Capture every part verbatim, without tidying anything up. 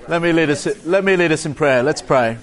Let me lead us. Let me lead us in prayer. Let's pray.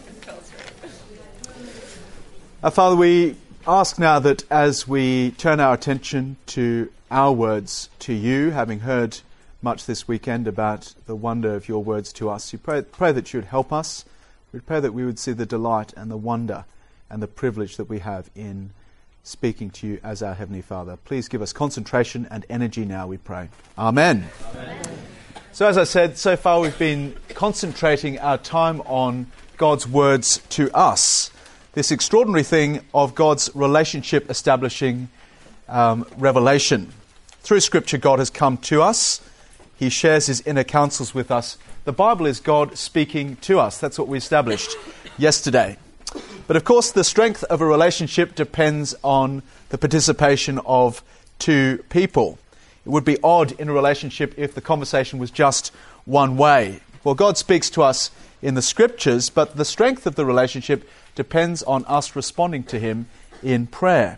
Our Father, we ask now that as we turn our attention to our words to you, having heard much this weekend about the wonder of your words to us, we pray, pray that you would help us. We pray that we would see the delight and the wonder and the privilege that we have in speaking to you as our Heavenly Father. Please give us concentration and energy now, we pray. Amen. Amen. So as I said, so far we've been concentrating our time on God's words to us. This extraordinary thing of God's relationship establishing um, revelation. Through Scripture, God has come to us. He shares his inner counsels with us. The Bible is God speaking to us. That's what we established yesterday. But of course, the strength of a relationship depends on the participation of two people. It would be odd in a relationship if the conversation was just one way. Well, God speaks to us in the Scriptures, but the strength of the relationship depends on us responding to him in prayer.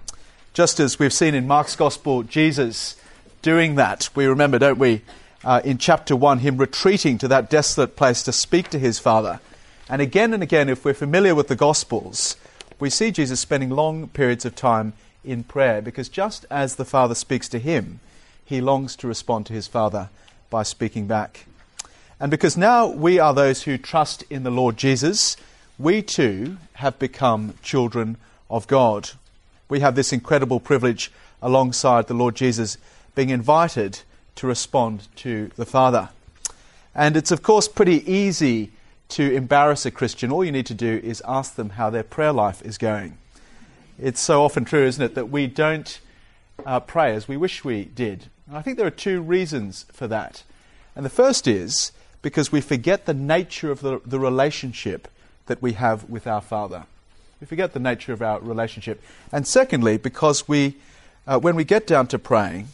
Just as we've seen in Mark's Gospel, Jesus doing that. We remember, don't we, uh, in chapter one, him retreating to that desolate place to speak to his Father. And again and again, if we're familiar with the Gospels, we see Jesus spending long periods of time in prayer, because just as the Father speaks to him, he longs to respond to his Father by speaking back. And because now we are those who trust in the Lord Jesus, we too have become children of God. We have this incredible privilege alongside the Lord Jesus being invited to respond to the Father. And it's of course pretty easy to embarrass a Christian. All you need to do is ask them how their prayer life is going. It's so often true, isn't it, that we don't uh, pray as we wish we did. And I think there are two reasons for that. And the first is because we forget the nature of the, the relationship that we have with our Father. We forget the nature of our relationship. And secondly, because we, uh, when we get down to praying,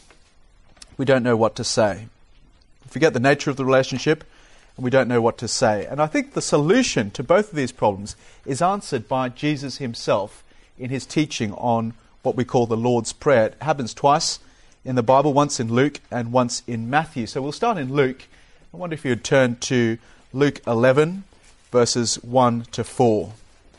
we don't know what to say. We forget the nature of the relationship, and we don't know what to say. And I think the solution to both of these problems is answered by Jesus himself in his teaching on what we call the Lord's Prayer. It happens twice in the Bible, once in Luke and once in Matthew. So we'll start in Luke. I wonder if you would turn to Luke eleven, verses one to four.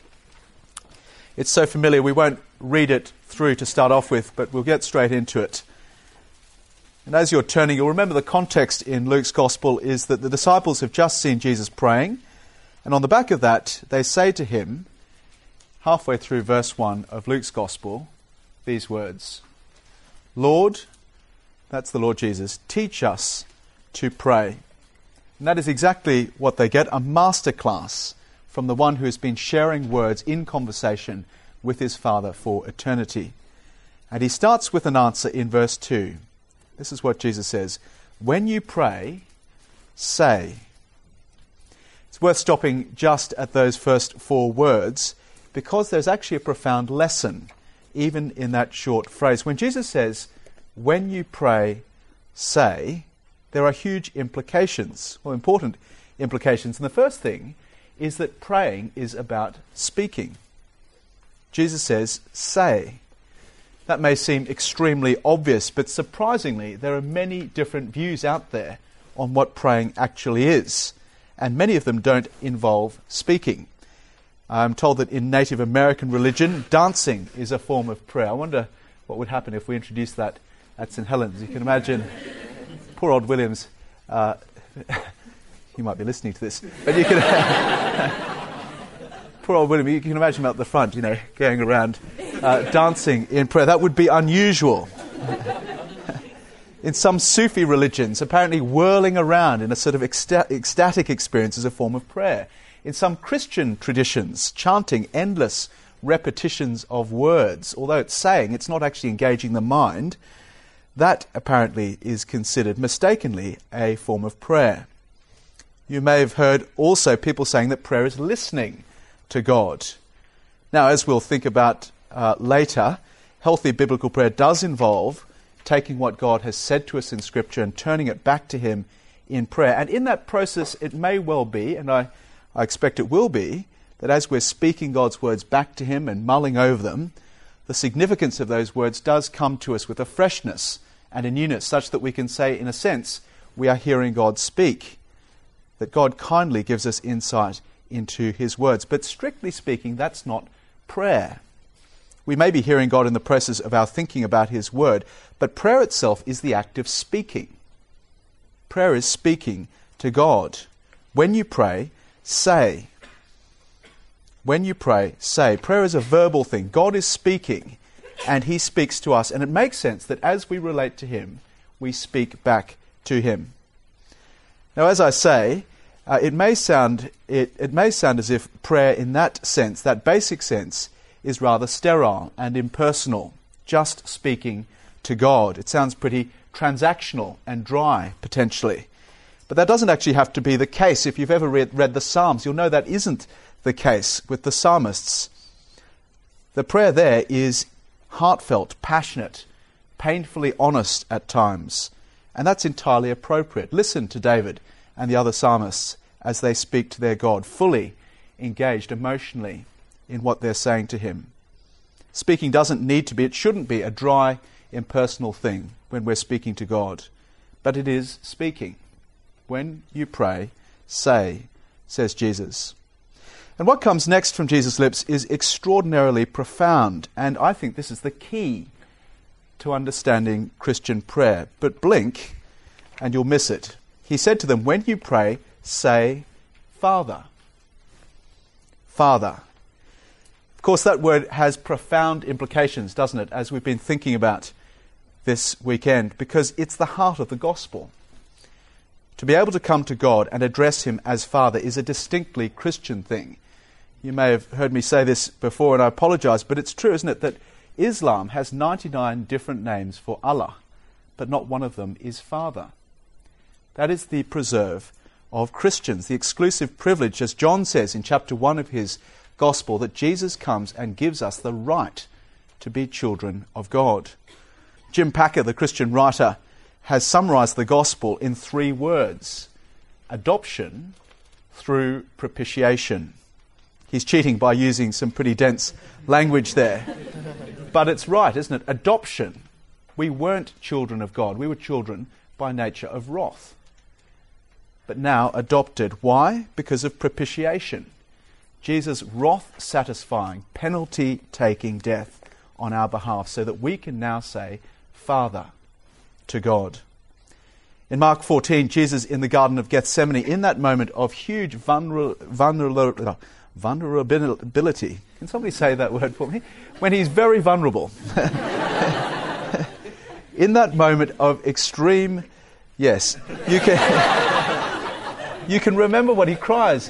It's so familiar, we won't read it through to start off with, but we'll get straight into it. And as you're turning, you'll remember the context in Luke's Gospel is that the disciples have just seen Jesus praying, and on the back of that, they say to him, halfway through verse one of Luke's Gospel, these words, "Lord," that's the Lord Jesus, "teach us to pray." And that is exactly what they get, a masterclass from the one who has been sharing words in conversation with his Father for eternity. And he starts with an answer in verse two. This is what Jesus says, "When you pray, say." It's worth stopping just at those first four words, because there's actually a profound lesson even in that short phrase. When Jesus says, "When you pray, say," there are huge implications, well, important implications. And the first thing is that praying is about speaking. Jesus says, "Say." That may seem extremely obvious, but surprisingly, there are many different views out there on what praying actually is, and many of them don't involve speaking. I'm told that in Native American religion, dancing is a form of prayer. I wonder what would happen if we introduced that at Saint Helens. You can imagine poor old Williams, uh, he might be listening to this, but you can... Poor old William, you can imagine him out the front, you know, going around uh, dancing in prayer. That would be unusual. In some Sufi religions, apparently whirling around in a sort of ecsta- ecstatic experience is a form of prayer. In some Christian traditions, chanting endless repetitions of words, although it's saying, it's not actually engaging the mind, that apparently is considered mistakenly a form of prayer. You may have heard also people saying that prayer is listening to God. Now, as we'll think about uh, later, healthy biblical prayer does involve taking what God has said to us in Scripture and turning it back to him in prayer. And in that process, it may well be, and I, I expect it will be, that as we're speaking God's words back to him and mulling over them, the significance of those words does come to us with a freshness and a newness, such that we can say, in a sense, we are hearing God speak. that God kindly gives us insight into his words. But strictly speaking, that's not prayer. We may be hearing God in the process of our thinking about his word, but prayer itself is the act of speaking. Prayer is speaking to God. When you pray, say. When you pray, say. Prayer is a verbal thing. God is speaking, and he speaks to us. And it makes sense that as we relate to him, we speak back to him. Now, as I say, uh, it may sound it, it may sound as if prayer in that sense, that basic sense, is rather sterile and impersonal, just speaking to God. It sounds pretty transactional and dry, potentially. But that doesn't actually have to be the case. If you've ever read, read the Psalms, you'll know that isn't the case with the psalmists. The prayer there is heartfelt, passionate, painfully honest at times. And that's entirely appropriate. Listen to David and the other psalmists as they speak to their God, fully engaged emotionally in what they're saying to him. Speaking doesn't need to be, it shouldn't be a dry, impersonal thing when we're speaking to God. But it is speaking. When you pray, say, says Jesus. And what comes next from Jesus' lips is extraordinarily profound, and I think this is the key to understanding Christian prayer. But blink, and you'll miss it. He said to them, when you pray, say, Father. Father. Of course, that word has profound implications, doesn't it, as we've been thinking about this weekend, because it's the heart of the gospel. To be able to come to God and address him as Father is a distinctly Christian thing. You may have heard me say this before, and I apologize, but it's true, isn't it, that Islam has ninety-nine different names for Allah, but not one of them is Father. That is the preserve of Christians, the exclusive privilege, as John says in chapter one of his Gospel, that Jesus comes and gives us the right to be children of God. Jim Packer, the Christian writer, has summarized the Gospel in three words: adoption through propitiation. He's cheating by using some pretty dense language there. But it's right, isn't it? Adoption. We weren't children of God. We were children by nature of wrath. But now adopted. Why? Because of propitiation. Jesus' wrath-satisfying, penalty-taking death on our behalf, so that we can now say, Father, to God. In Mark fourteen, Jesus in the Garden of Gethsemane, in that moment of huge vulner- vulner- vulnerability, can somebody say that word for me? When he's very vulnerable. In that moment of extreme, yes, you can, you can remember what he cries.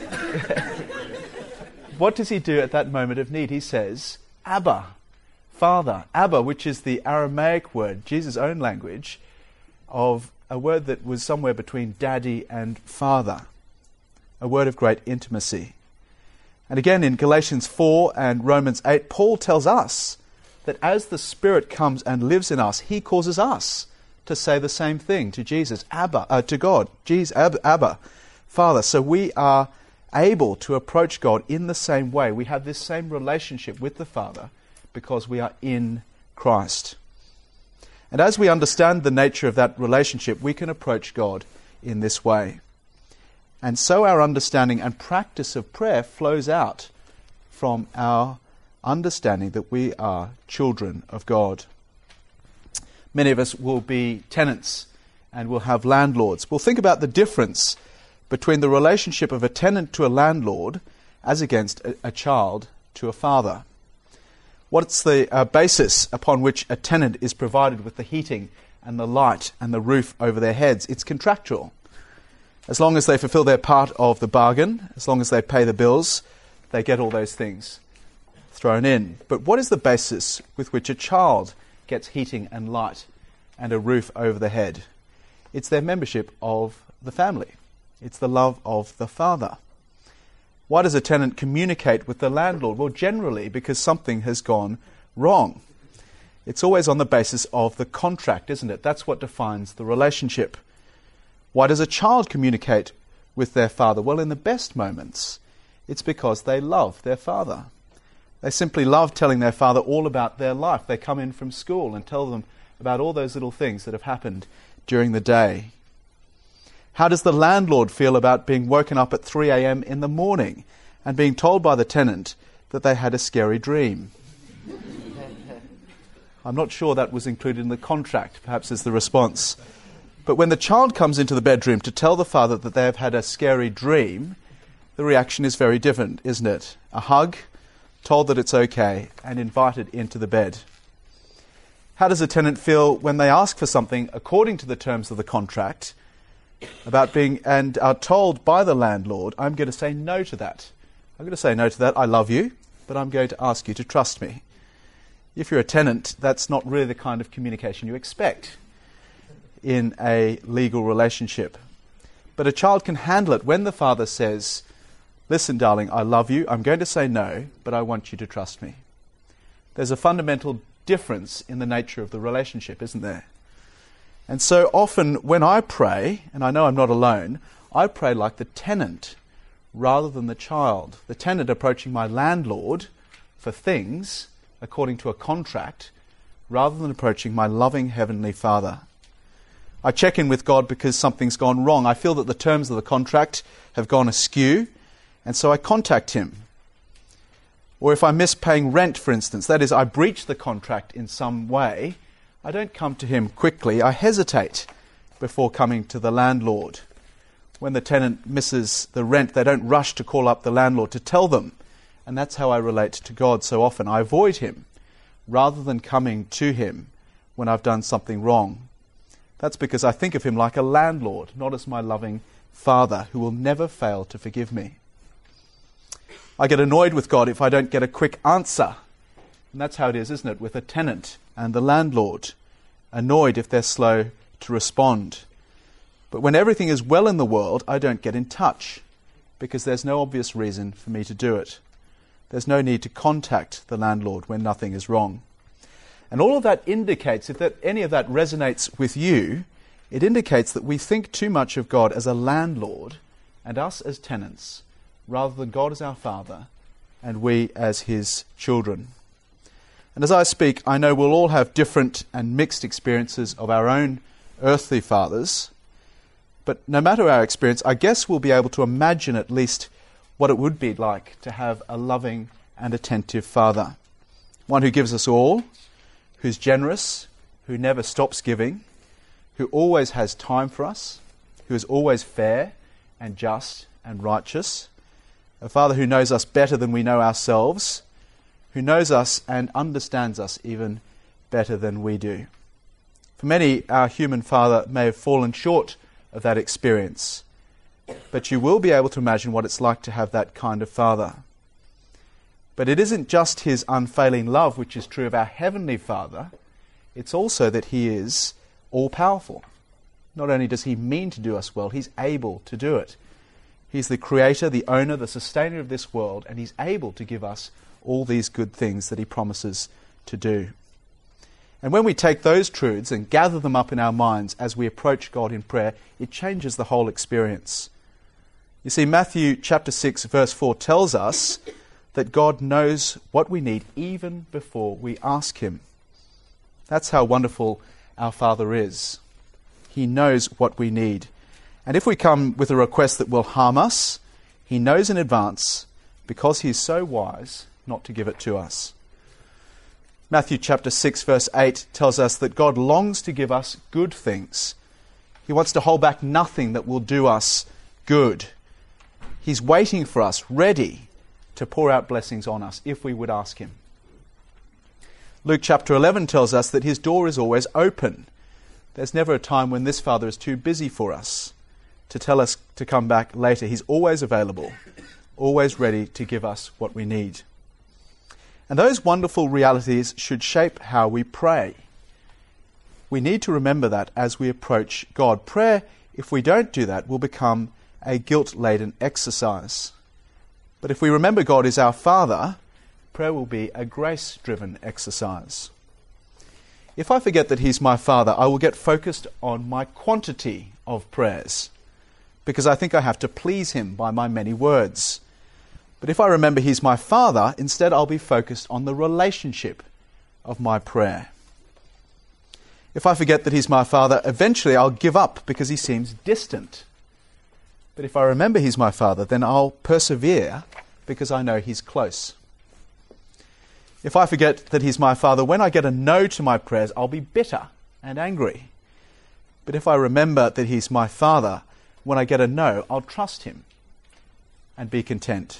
What does he do at that moment of need? He says, Abba, Father. Abba, which is the Aramaic word, Jesus' own language, of a word that was somewhere between daddy and father. A word of great intimacy. And again in Galatians four and Romans eight, Paul tells us that as the Spirit comes and lives in us, he causes us to say the same thing to Jesus, Abba, uh, to God, Jesus, Abba, Abba, Father. So we are able to approach God in the same way. We have this same relationship with the Father because we are in Christ. And as we understand the nature of that relationship, we can approach God in this way. And so our understanding and practice of prayer flows out from our understanding that we are children of God. Many of us will be tenants and will have landlords. We'll think about the difference between the relationship of a tenant to a landlord as against a, a child to a father. What's the uh, basis upon which a tenant is provided with the heating and the light and the roof over their heads? It's contractual. As long as they fulfill their part of the bargain, as long as they pay the bills, they get all those things thrown in. But what is the basis with which a child gets heating and light and a roof over the head? It's their membership of the family. It's the love of the father. Why does a tenant communicate with the landlord? Well, generally because something has gone wrong. It's always on the basis of the contract, isn't it? That's what defines the relationship. Why does a child communicate with their father? Well, in the best moments, it's because they love their father. They simply love telling their father all about their life. They come in from school and tell them about all those little things that have happened during the day. How does the landlord feel about being woken up at three a.m. in the morning and being told by the tenant that they had a scary dream? I'm not sure that was included in the contract, perhaps is the response. But when the child comes into the bedroom to tell the father that they have had a scary dream, the reaction is very different, isn't it? A hug, told that it's okay, and invited into the bed. How does a tenant feel when they ask for something according to the terms of the contract about being and are told by the landlord, I'm going to say no to that. I'm going to say no to that. I love you, but I'm going to ask you to trust me. If you're a tenant, that's not really the kind of communication you expect in a legal relationship. But a child can handle it when the father says, listen, darling, I love you. I'm going to say no, but I want you to trust me. There's a fundamental difference in the nature of the relationship, isn't there? And so often when I pray, and I know I'm not alone, I pray like the tenant rather than the child. The tenant approaching my landlord for things according to a contract rather than approaching my loving Heavenly Father. I check in with God because something's gone wrong. I feel that the terms of the contract have gone askew, and so I contact Him. Or if I miss paying rent, for instance, that is, I breach the contract in some way, I don't come to Him quickly. I hesitate before coming to the landlord. When the tenant misses the rent, they don't rush to call up the landlord to tell them. And that's how I relate to God so often. I avoid Him rather than coming to Him when I've done something wrong. That's because I think of Him like a landlord, not as my loving Father who will never fail to forgive me. I get annoyed with God if I don't get a quick answer. And that's how it is, isn't it, with a tenant and the landlord. Annoyed if they're slow to respond. But when everything is well in the world, I don't get in touch because there's no obvious reason for me to do it. There's no need to contact the landlord when nothing is wrong. And all of that indicates, if that, any of that resonates with you, it indicates that we think too much of God as a landlord and us as tenants, rather than God as our Father and we as His children. And as I speak, I know we'll all have different and mixed experiences of our own earthly fathers, but no matter our experience, I guess we'll be able to imagine at least what it would be like to have a loving and attentive Father. One who gives us all, who's generous, who never stops giving, who always has time for us, who is always fair and just and righteous, a Father who knows us better than we know ourselves, who knows us and understands us even better than we do. For many, our human father may have fallen short of that experience, but you will be able to imagine what it's like to have that kind of Father. But it isn't just His unfailing love which is true of our Heavenly Father, it's also that He is all-powerful. Not only does He mean to do us well, He's able to do it. He's the creator, the owner, the sustainer of this world, and He's able to give us all these good things that He promises to do. And when we take those truths and gather them up in our minds as we approach God in prayer, it changes the whole experience. You see, Matthew chapter six, verse four tells us that God knows what we need even before we ask Him. That's how wonderful our Father is. He knows what we need. And if we come with a request that will harm us, He knows in advance, because He is so wise, not to give it to us. Matthew chapter six, verse eight tells us that God longs to give us good things. He wants to hold back nothing that will do us good. He's waiting for us, ready to pour out blessings on us if we would ask Him. Luke chapter eleven tells us that His door is always open. There's never a time when this Father is too busy for us to tell us to come back later. He's always available, always ready to give us what we need. And those wonderful realities should shape how we pray. We need to remember that as we approach God. Prayer, if we don't do that, will become a guilt-laden exercise. But if we remember God is our Father, prayer will be a grace-driven exercise. If I forget that He's my Father, I will get focused on my quantity of prayers, because I think I have to please Him by my many words. But if I remember He's my Father, instead I'll be focused on the relationship of my prayer. If I forget that He's my Father, eventually I'll give up because He seems distant But if I remember he's my Father, then I'll persevere because I know he's close. If I forget that he's my Father, when I get a no to my prayers, I'll be bitter and angry. But if I remember that he's my Father, when I get a no, I'll trust him and be content.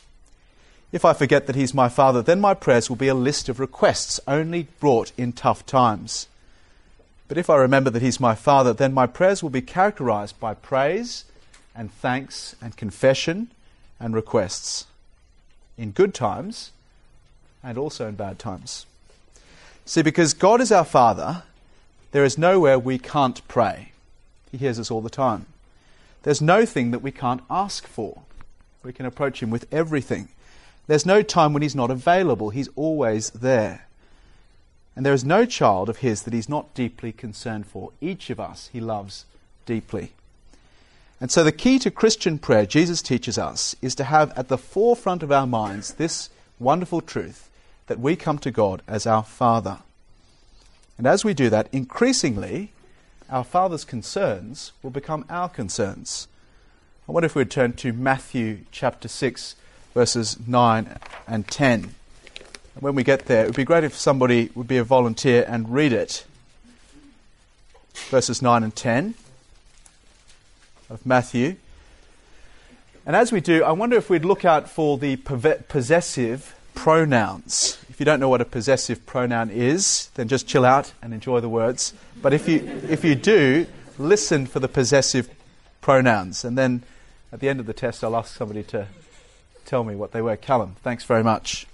If I forget that he's my Father, then my prayers will be a list of requests only brought in tough times. But if I remember that he's my Father, then my prayers will be characterized by praise and thanks and confession and requests, in good times and also in bad times. See, because God is our Father, there is nowhere we can't pray. He hears us all the time. There's no thing that we can't ask for. We can approach him with everything. There's no time when he's not available. He's always there. And there is no child of his that he's not deeply concerned for. Each of us he loves deeply. And so the key to Christian prayer, Jesus teaches us, is to have at the forefront of our minds this wonderful truth that we come to God as our Father. And as we do that, increasingly, our Father's concerns will become our concerns. I wonder if we'd turn to Matthew chapter six, verses nine and ten. And when we get there, it would be great if somebody would be a volunteer and read it. Verses nine and ten of Matthew. And as we do, I wonder if we'd look out for the possessive pronouns. If you don't know what a possessive pronoun is, then just chill out and enjoy the words. But if you if you do, listen for the possessive pronouns. And then at the end of the test, I'll ask somebody to tell me what they were. Callum, thanks very much.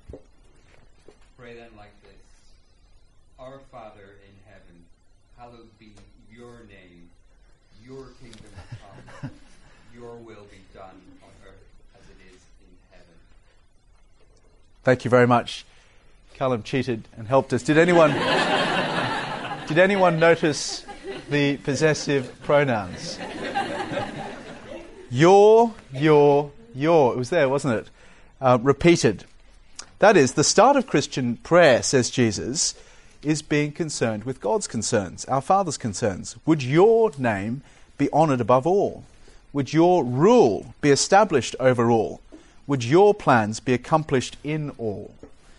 Pray then like this. Our Father in heaven, hallowed be your name. Your kingdom come. Your will be done on earth as it is in heaven. Thank you very much. Callum cheated and helped us. Did anyone did anyone notice the possessive pronouns? Your, your, your. It was there, wasn't it? Uh, repeated. That is, the start of Christian prayer, says Jesus, is being concerned with God's concerns, our Father's concerns. Would your name be honoured above all? Would your rule be established over all? Would your plans be accomplished in all?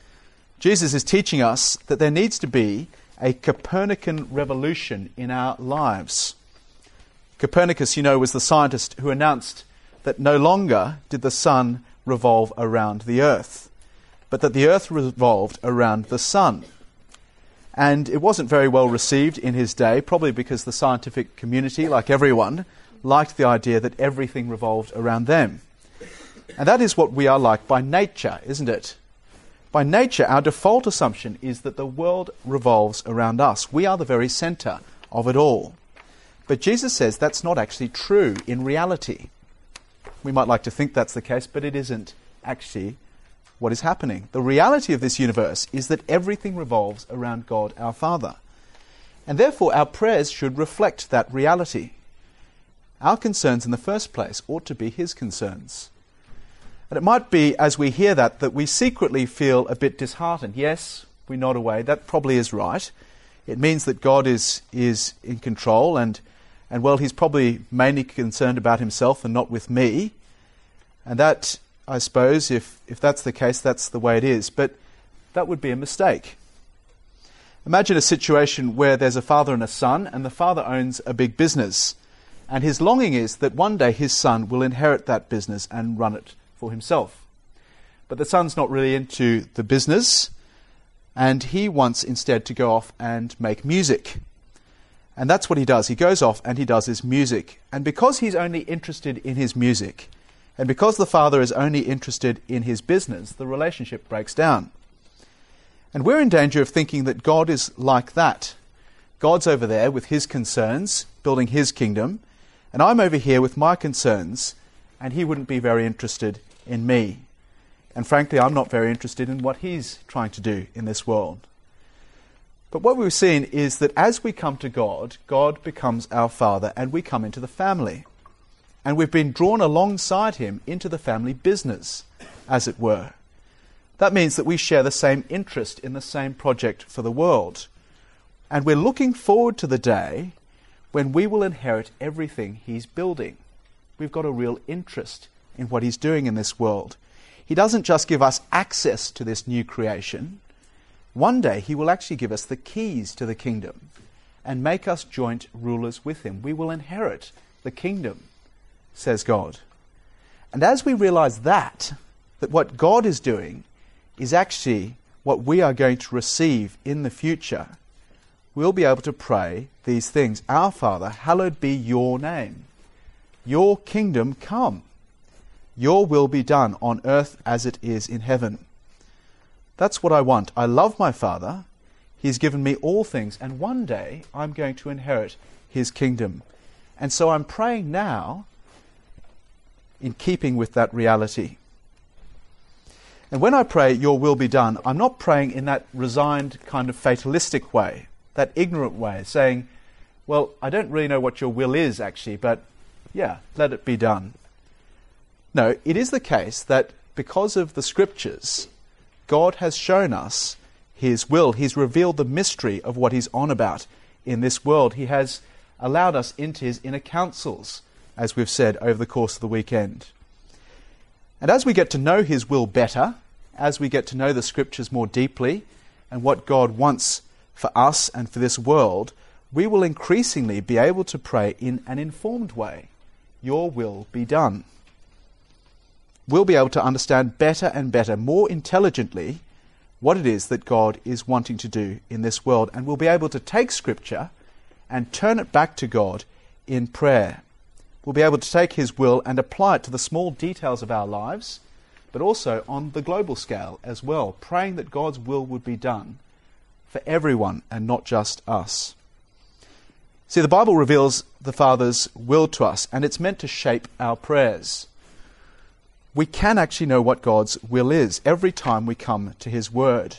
Jesus is teaching us that there needs to be a Copernican revolution in our lives. Copernicus, you know, was the scientist who announced that no longer did the sun revolve around the earth, but that the earth revolved around the sun. And it wasn't very well received in his day, probably because the scientific community, like everyone, liked the idea that everything revolved around them. And that is what we are like by nature, isn't it? By nature, our default assumption is that the world revolves around us. We are the very centre of it all. But Jesus says that's not actually true in reality. We might like to think that's the case, but it isn't actually what is happening. The reality of this universe is that everything revolves around God our Father. And therefore our prayers should reflect that reality. Our concerns in the first place ought to be his concerns. And it might be, as we hear that, that we secretly feel a bit disheartened. Yes, we nod away. That probably is right. It means that God is is in control and, and well, he's probably mainly concerned about himself and not with me. And that, I suppose, if, if that's the case, that's the way it is. But that would be a mistake. Imagine a situation where there's a father and a son, and the father owns a big business. And his longing is that one day his son will inherit that business and run it for himself. But the son's not really into the business, and he wants instead to go off and make music. And that's what he does. He goes off and he does his music. And because he's only interested in his music, and because the father is only interested in his business, the relationship breaks down. And we're in danger of thinking that God is like that. God's over there with his concerns, building his kingdom, and I'm over here with my concerns, and he wouldn't be very interested in me. And frankly, I'm not very interested in what he's trying to do in this world. But what we've seen is that as we come to God, God becomes our Father, and we come into the family. And we've been drawn alongside him into the family business, as it were. That means that we share the same interest in the same project for the world. And we're looking forward to the day when we will inherit everything he's building. we've got a real interest in what he's doing in this world. He doesn't just give us access to this new creation. One day he will actually give us the keys to the kingdom and make us joint rulers with him. We will inherit the kingdom, says God. And as we realize that, that what God is doing is actually what we are going to receive in the future, we'll be able to pray these things. Our Father, hallowed be your name. Your kingdom come. Your will be done on earth as it is in heaven. That's what I want. I love my Father. He's given me all things, and one day I'm going to inherit his kingdom. And so I'm praying now in keeping with that reality. And when I pray, your will be done, I'm not praying in that resigned kind of fatalistic way, that ignorant way, saying, well, I don't really know what your will is actually, but yeah, let it be done. No, it is the case that because of the Scriptures, God has shown us his will. He's revealed the mystery of what he's on about in this world. He has allowed us into his inner counsels, as we've said over the course of the weekend. And as we get to know his will better, as we get to know the Scriptures more deeply and what God wants for us and for this world, we will increasingly be able to pray in an informed way. Your will be done. We'll be able to understand better and better, more intelligently, what it is that God is wanting to do in this world. And we'll be able to take Scripture and turn it back to God in prayer. We'll be able to take his will and apply it to the small details of our lives, but also on the global scale as well, praying that God's will would be done for everyone and not just us. See, the Bible reveals the Father's will to us, and it's meant to shape our prayers. We can actually know what God's will is every time we come to his word.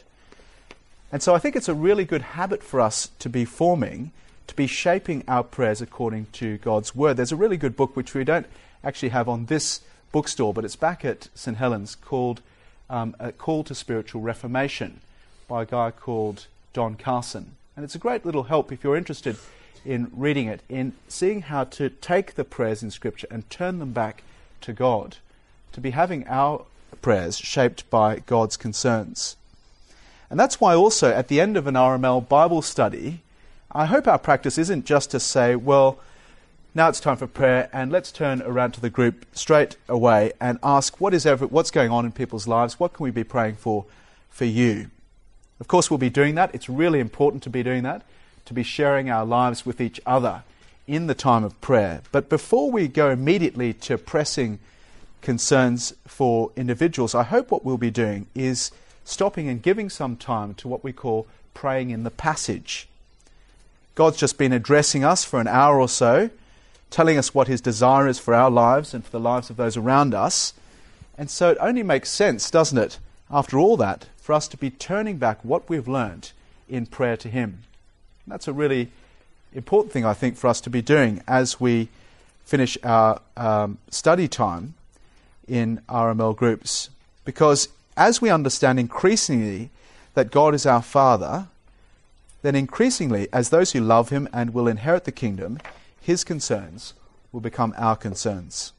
And so I think it's a really good habit for us to be forming, to be shaping our prayers according to God's word. There's a really good book which we don't actually have on this bookstore, but it's back at St Helens, called um, A Call to Spiritual Reformation by a guy called Don Carson. And it's a great little help if you're interested in reading it, in seeing how to take the prayers in Scripture and turn them back to God, to be having our prayers shaped by God's concerns. And that's why also at the end of an R M L Bible study, I hope our practice isn't just to say, well, now it's time for prayer, and let's turn around to the group straight away and ask what is ever, what's going on in people's lives, what can we be praying for for you? Of course, we'll be doing that. It's really important to be doing that, to be sharing our lives with each other in the time of prayer. But before we go immediately to pressing concerns for individuals, I hope what we'll be doing is stopping and giving some time to what we call praying in the passage. God's just been addressing us for an hour or so, telling us what his desire is for our lives and for the lives of those around us. And so it only makes sense, doesn't it, after all that, for us to be turning back what we've learnt in prayer to him. And that's a really important thing, I think, for us to be doing as we finish our um, study time in R M L groups. Because as we understand increasingly that God is our Father, then increasingly, as those who love him and will inherit the kingdom, his concerns will become our concerns.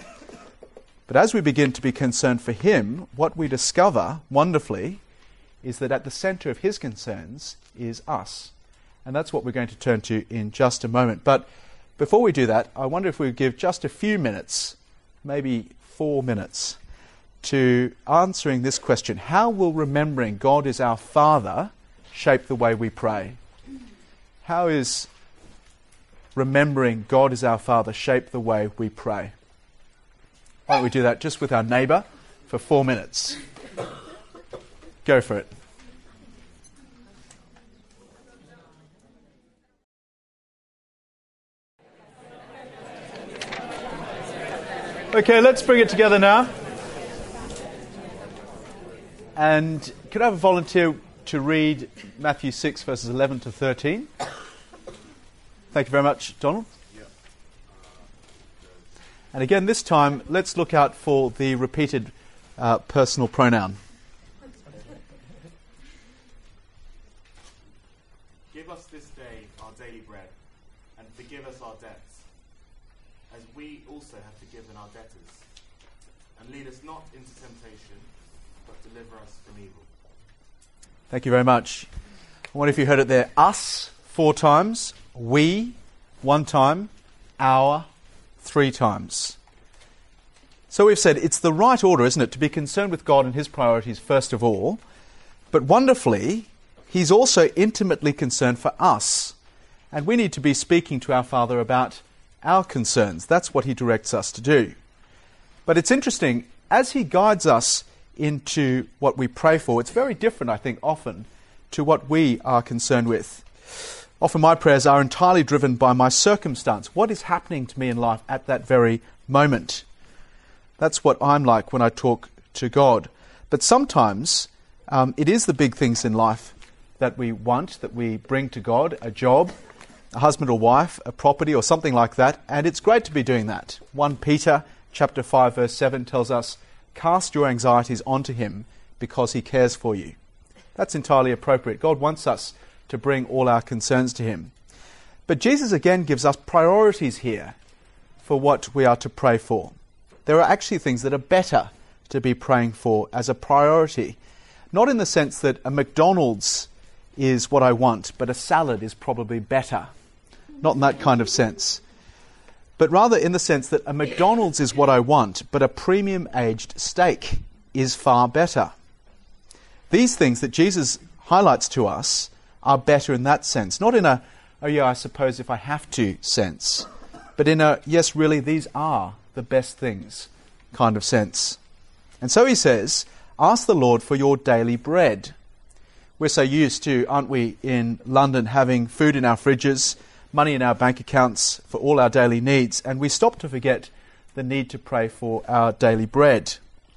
But as we begin to be concerned for him, what we discover, wonderfully, is that at the center of his concerns is us. And that's what we're going to turn to in just a moment. But before we do that, I wonder if we would give just a few minutes, maybe four minutes, to answering this question. How will remembering God is our Father shape the way we pray? How is remembering God is our Father shape the way we pray? Why don't we do that just with our neighbour for four minutes? Go for it. Okay, let's bring it together now. And could I have a volunteer to read Matthew six, verses eleven to thirteen? Thank you very much, Donald. And again, this time, let's look out for the repeated uh, personal pronoun. Give us this day our daily bread, and forgive us our debts, as we we also have forgiven our debtors. And lead us not into temptation, but deliver us from evil. Thank you very much. I wonder if you heard it there. Us, four times. We, one time. Our, three times. So we've said it's the right order, isn't it, to be concerned with God and his priorities first of all. But wonderfully, he's also intimately concerned for us. And we need to be speaking to our Father about our concerns. That's what he directs us to do. But it's interesting, as he guides us into what we pray for, it's very different, I think, often to what we are concerned with. Often my prayers are entirely driven by my circumstance. What is happening to me in life at that very moment? That's what I'm like when I talk to God. But sometimes um, it is the big things in life that we want, that we bring to God, a job, a husband or wife, a property or something like that, and it's great to be doing that. First Peter chapter five verse seven tells us, cast your anxieties onto him because he cares for you. That's entirely appropriate. God wants us to bring all our concerns to him. But Jesus again gives us priorities here for what we are to pray for. There are actually things that are better to be praying for as a priority. Not in the sense that a McDonald's is what I want, but a salad is probably better. Not in that kind of sense. But rather in the sense that a McDonald's is what I want, but a premium aged steak is far better. These things that Jesus highlights to us are better in that sense. Not in a, oh yeah, I suppose if I have to sense, but in a, yes, really, these are the best things kind of sense. And so he says, ask the Lord for your daily bread. We're so used to, aren't we, in London, having food in our fridges, money in our bank accounts for all our daily needs, and we stop to forget the need to pray for our daily bread.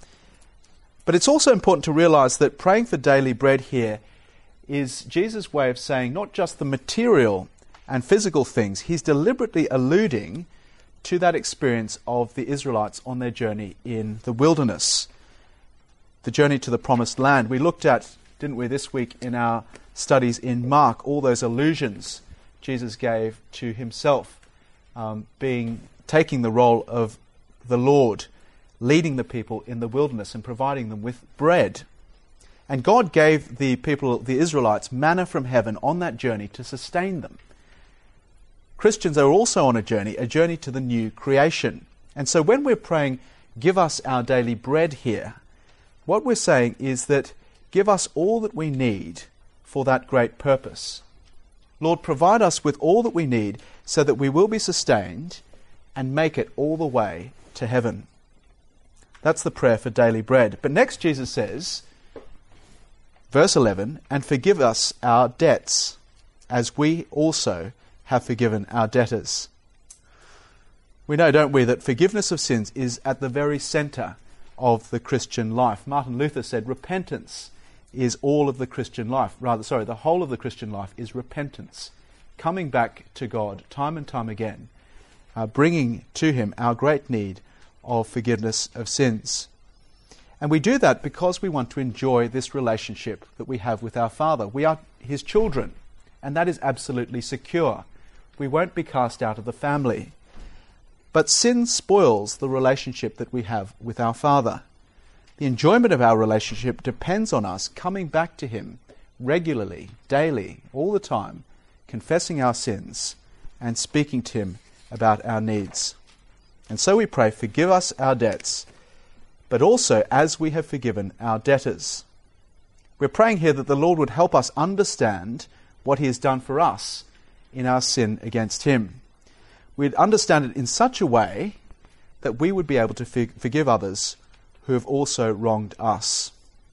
But it's also important to realize that praying for daily bread here is Jesus' way of saying not just the material and physical things. He's deliberately alluding to that experience of the Israelites on their journey in the wilderness, the journey to the promised land. We looked at, didn't we, this week in our studies in Mark, all those allusions Jesus gave to himself, um, being taking the role of the Lord, leading the people in the wilderness and providing them with bread. And God gave the people, the Israelites, manna from heaven on that journey to sustain them. Christians are also on a journey, a journey to the new creation. And so when we're praying, give us our daily bread here, what we're saying is that give us all that we need for that great purpose. Lord, provide us with all that we need so that we will be sustained and make it all the way to heaven. That's the prayer for daily bread. But next Jesus says, verse eleven, and forgive us our debts, as we also have forgiven our debtors. We know, don't we, that forgiveness of sins is at the very centre of the Christian life. Martin Luther said repentance is all of the Christian life. Rather, sorry, the whole of the Christian life is repentance. Coming back to God time and time again, uh, bringing to him our great need of forgiveness of sins. And we do that because we want to enjoy this relationship that we have with our Father. We are his children, and that is absolutely secure. We won't be cast out of the family. But sin spoils the relationship that we have with our Father. The enjoyment of our relationship depends on us coming back to him regularly, daily, all the time, confessing our sins and speaking to him about our needs. And so we pray, forgive us our debts, but also as we have forgiven our debtors. We're praying here that the Lord would help us understand what he has done for us in our sin against him. We'd understand it in such a way that we would be able to forgive others who have also wronged us.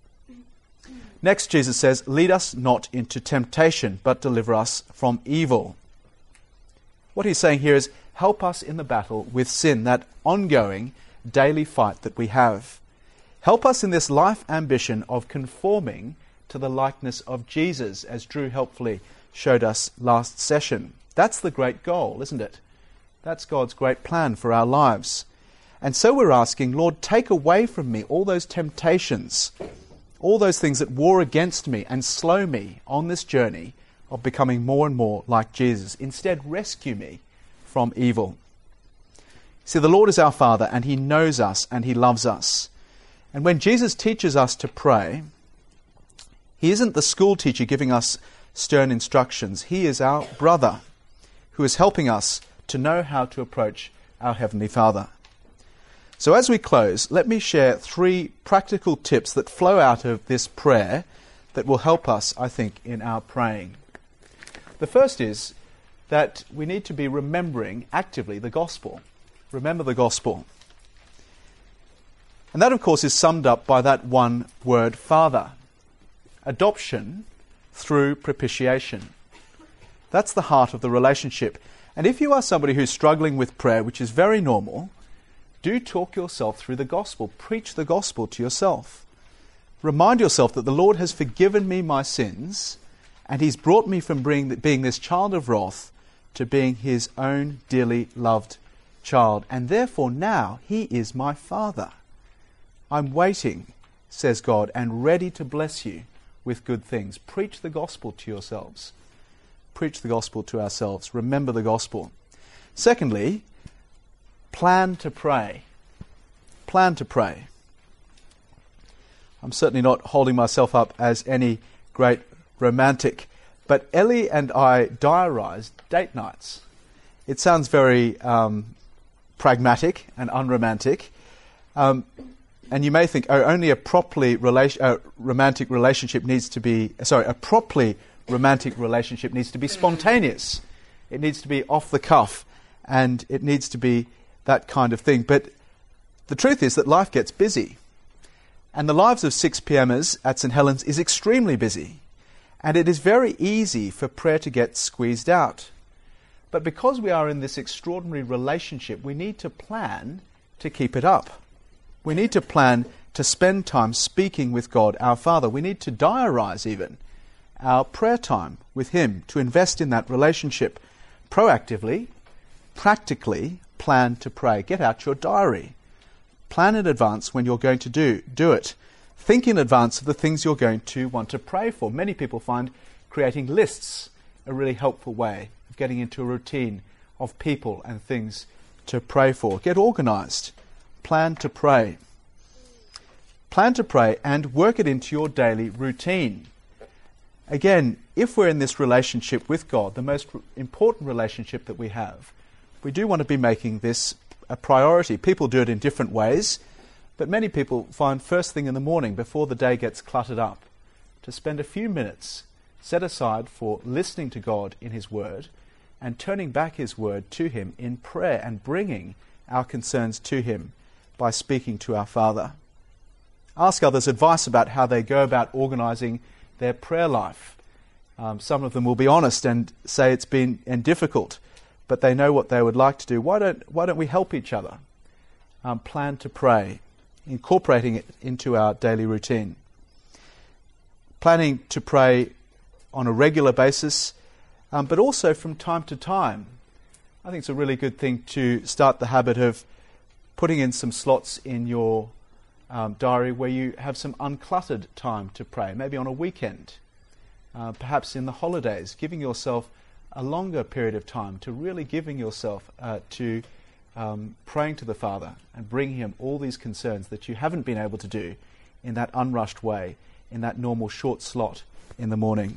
Next, Jesus says, lead us not into temptation, but deliver us from evil. What he's saying here is, help us in the battle with sin, that ongoing daily fight that we have. Help us in this life ambition of conforming to the likeness of Jesus, as Drew helpfully showed us last session. That's the great goal, isn't it? That's God's great plan for our lives. And so we're asking, Lord, take away from me all those temptations, all those things that war against me and slow me on this journey of becoming more and more like Jesus. Instead, rescue me from evil. See, the Lord is our Father, and he knows us, and he loves us. And when Jesus teaches us to pray, he isn't the school teacher giving us stern instructions. He is our brother who is helping us to know how to approach our Heavenly Father. So as we close, let me share three practical tips that flow out of this prayer that will help us, I think, in our praying. The first is that we need to be remembering actively the gospel. Remember the gospel. And that, of course, is summed up by that one word, Father. Adoption through propitiation. That's the heart of the relationship. And if you are somebody who's struggling with prayer, which is very normal, do talk yourself through the gospel. Preach the gospel to yourself. Remind yourself that the Lord has forgiven me my sins, and he's brought me from being, being this child of wrath to being his own dearly loved child. And therefore now he is my Father. I'm waiting, says God, and ready to bless you with good things. Preach the gospel to yourselves. Preach the gospel to ourselves. Remember the gospel. Secondly, plan to pray. Plan to pray. I'm certainly not holding myself up as any great romantic, but Ellie and I diarised date nights. It sounds very um, pragmatic and unromantic. Um, And you may think, oh, only a properly rela- uh, romantic relationship needs to be, sorry, a properly romantic relationship needs to be spontaneous. It needs to be off the cuff, and it needs to be that kind of thing. But the truth is that life gets busy. And the lives of six p.m.ers at St Helens is extremely busy. And it is very easy for prayer to get squeezed out. But because we are in this extraordinary relationship, we need to plan to keep it up. We need to plan to spend time speaking with God, our Father. We need to diarise even our prayer time with him, to invest in that relationship. Proactively, practically plan to pray. Get out your diary. Plan in advance when you're going to do, do it. Think in advance of the things you're going to want to pray for. Many people find creating lists a really helpful way of getting into a routine of people and things to pray for. Get organised. Plan to pray. Plan to pray and work it into your daily routine. Again, if we're in this relationship with God, the most important relationship that we have, we do want to be making this a priority. People do it in different ways, but many people find first thing in the morning, before the day gets cluttered up, to spend a few minutes set aside for listening to God in his word and turning back his word to him in prayer and bringing our concerns to him by speaking to our Father. Ask others advice about how they go about organising their prayer life. Um, some of them will be honest and say it's been and difficult, but they know what they would like to do. Why don't why don't we help each other? Um, plan to pray, incorporating it into our daily routine. Planning to pray on a regular basis, um, but also from time to time. I think it's a really good thing to start the habit of putting in some slots in your um, diary where you have some uncluttered time to pray, maybe on a weekend, uh, perhaps in the holidays, giving yourself a longer period of time to really giving yourself uh, to um, praying to the Father and bringing him all these concerns that you haven't been able to do in that unrushed way, in that normal short slot in the morning.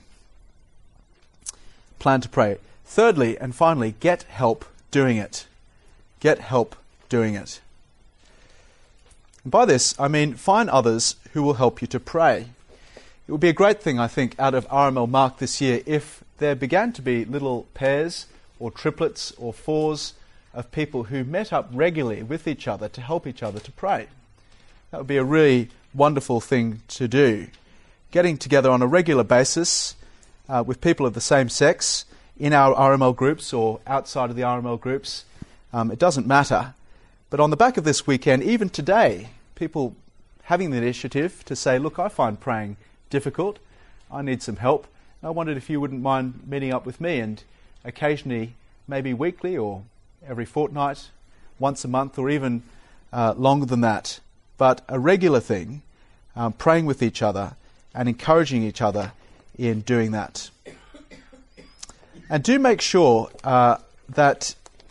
Plan to pray. Thirdly, and finally, get help doing it. Get help doing it. And by this, I mean find others who will help you to pray. It would be a great thing, I think, out of R M L Mark this year if there began to be little pairs or triplets or fours of people who met up regularly with each other to help each other to pray. That would be a really wonderful thing to do. Getting together on a regular basis uh, with people of the same sex in our R M L groups or outside of the R M L groups, um, it doesn't matter. But on the back of this weekend, even today, people having the initiative to say, look, I find praying difficult, I need some help. I wondered if you wouldn't mind meeting up with me, and occasionally, maybe weekly or every fortnight, once a month, or even uh, longer than that, but a regular thing, um, praying with each other and encouraging each other in doing that. And do make sure uh, that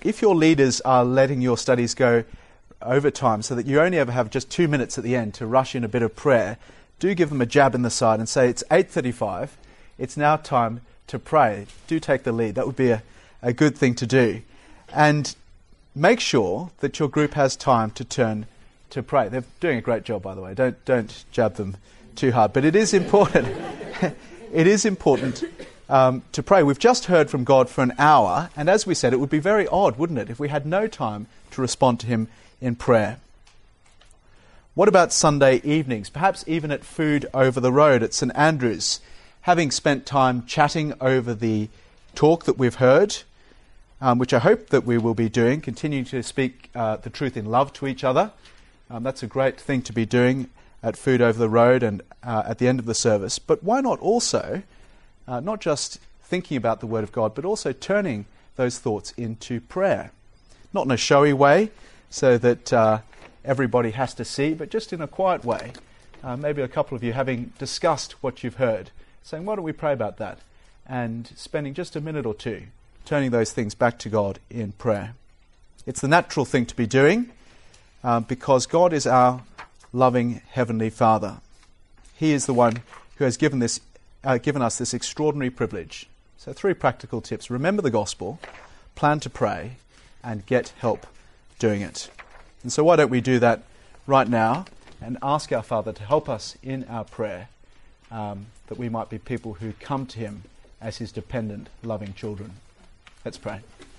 if your leaders are letting your studies go over time so that you only ever have just two minutes at the end to rush in a bit of prayer, do give them a jab in the side and say, it's eight thirty-five, it's now time to pray. Do take the lead. That would be a, a good thing to do. And make sure that your group has time to turn to pray. They're doing a great job, by the way. Don't don't jab them too hard. But it is important. It is important um, to pray. We've just heard from God for an hour, and as we said, it would be very odd, wouldn't it, if we had no time to respond to him in prayer. What about Sunday evenings? Perhaps even at food over the road at St Andrews, having spent time chatting over the talk that we've heard, um, which I hope that we will be doing, continuing to speak uh, the truth in love to each other. Um, that's a great thing to be doing at food over the road and uh, at the end of the service. But why not also, uh, not just thinking about the Word of God, but also turning those thoughts into prayer? Not in a showy way, so that uh, everybody has to see, but just in a quiet way. Uh, maybe a couple of you having discussed what you've heard, saying, why don't we pray about that? And spending just a minute or two turning those things back to God in prayer. It's the natural thing to be doing uh, because God is our loving Heavenly Father. He is the one who has given this, uh, given us this extraordinary privilege. So three practical tips. Remember the gospel, plan to pray, and get help doing it. And so why don't we do that right now and ask our Father to help us in our prayer, um, that we might be people who come to him as his dependent, loving children. Let's pray.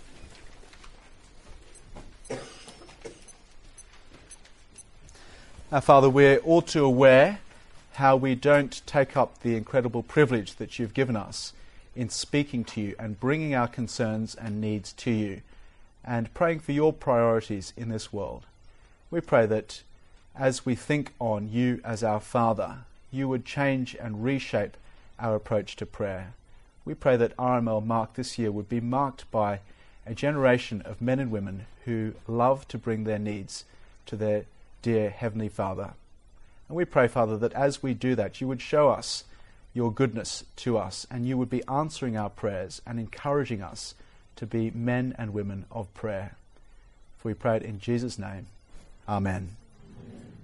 Our Father, we're all too aware how we don't take up the incredible privilege that you've given us in speaking to you and bringing our concerns and needs to you and praying for your priorities in this world. We pray that as we think on you as our Father, you would change and reshape our approach to prayer. We pray that R M L Mark this year would be marked by a generation of men and women who love to bring their needs to their dear Heavenly Father. And we pray, Father, that as we do that, you would show us your goodness to us, and you would be answering our prayers and encouraging us to be men and women of prayer. For we pray it in Jesus' name. Amen. Amen.